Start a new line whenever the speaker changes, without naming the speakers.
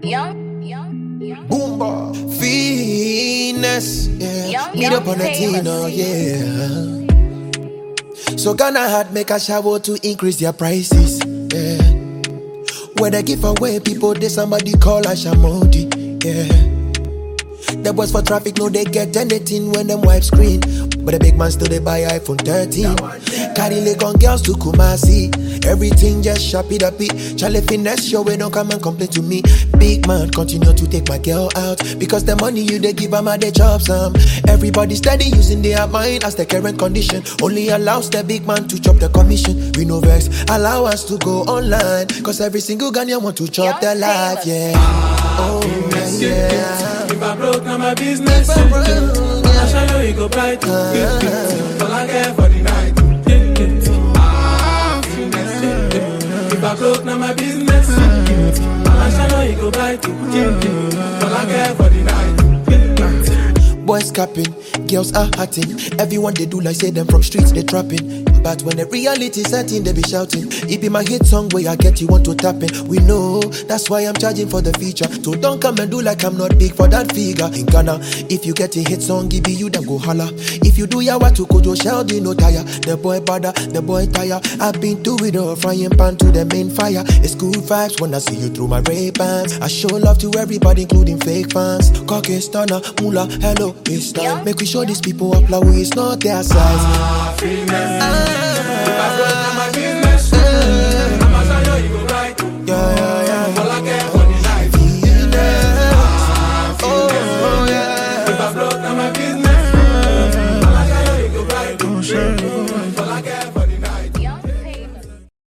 Boomba. Venus, yeah. Meet up on the Tino, yeah. So Ghana had make a shower to increase their prices, yeah. When they give away people, they somebody call a Shamodi, yeah. The boys for traffic know they get anything when them wipe screen. But the big man still they buy iPhone 13. Carry leg on girls to Kumasi. Everything just sharp it up it. Charlie finesse show we don't come and complain to me. Big man continue to take my girl out. Because the money you they give them they chop some. Everybody steady using their mind as the current condition. Only allows the big man to chop the commission. We no vex, allow us to go online. Cause every single Ghanaian want to chop their life, yeah. Oh yeah.
If I broke, now my business. I shall know you go bright. All I care for the night. If I broke, now my business. I shall know you go bright. All I care for the night.
Boys capping, girls are hatting. Everyone they do like say them from streets they trapping. But when the reality setting, they be shouting. It be my hit song where I get you want to tap in. We know, that's why I'm charging for the feature. So don't come and do like I'm not big for that figure. In Ghana, if you get a hit song, give you then go holla. If you do yawa to Kojo Shelby, no tire. The boy bada, the boy tire. I've been to it all, frying pan to the main fire. It's good vibes when I see you through my Ray-Bans. I show love to everybody, including fake fans. Cocky stunner, mula, hello, it's time. Make we show these people up like we is not their size.
If I broke,